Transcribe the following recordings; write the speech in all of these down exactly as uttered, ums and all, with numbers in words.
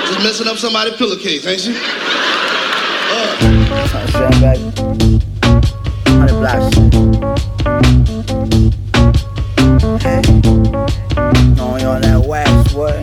Just messing up somebody's pillowcase, ain't she? Uh. That's what I'm saying, baby. Hundred blocks. Hey. Knowing on that wax, what?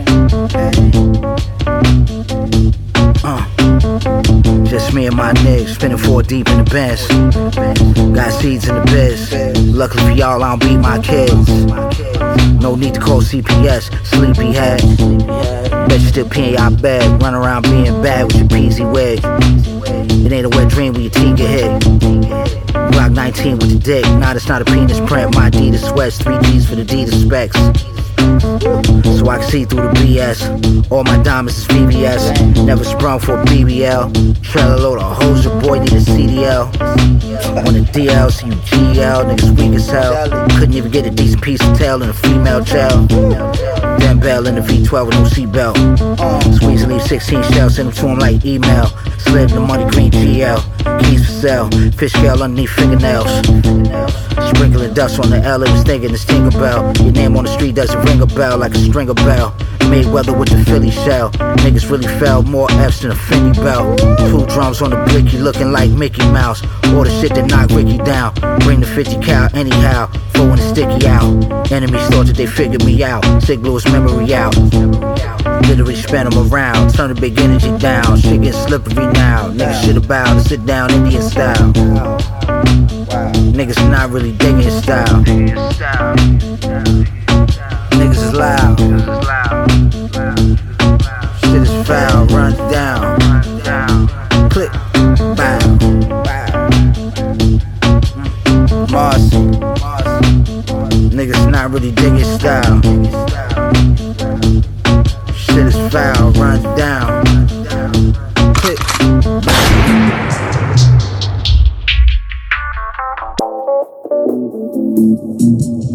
Hey. Uh. Just me and my niggas, spinning four deep in the bench. Got seeds in the biz. Luckily for y'all, I don't beat my kids. No need to call C P S, sleepyhead. Bet you still peeing your bed, run around being bad with your peasy wig. It ain't a wet dream when your teeth get hit. Glock nineteen with the dick, nah, that's not a penis print. My Adidas sweats, three G's for the Adidas specs. So I can see through the B S. All my diamonds is V V S. Never sprung for a B B L. Trailer load of hoes, your boy need a C D L. On the D L, see you G L, niggas weak as hell. Couldn't even get a decent piece of tail in a female jail. Dan Bell in the V twelve with no seatbelt. Squeeze and leave sixteen shells, send them to him like email. Slid the money green G L. Keys for sale, fish scale underneath fingernails. Sprinkling dust on the L, it was thinking it's Tinkerbell. Your name on the street doesn't ring a bell like a stringer bell. Mayweather with the Philly shell. Niggas really fell, more F's than a Fendi belt. Two drums on the blicky looking like Mickey Mouse. All the shit that knock Ricky down. Bring the fifty cal anyhow, throwing the sticky out. Enemies thought that they figured me out. Sick blew his memory out. Literally spin them around, turn the big energy down. Shit get slippery now. Niggas shit about to sit down Indian style. Niggas not really digging his style. Niggas is loud. Shit is foul, runs down. Click, bow. Marcy. Niggas not really digging his style. Shit is foul, runs down. Click, bow.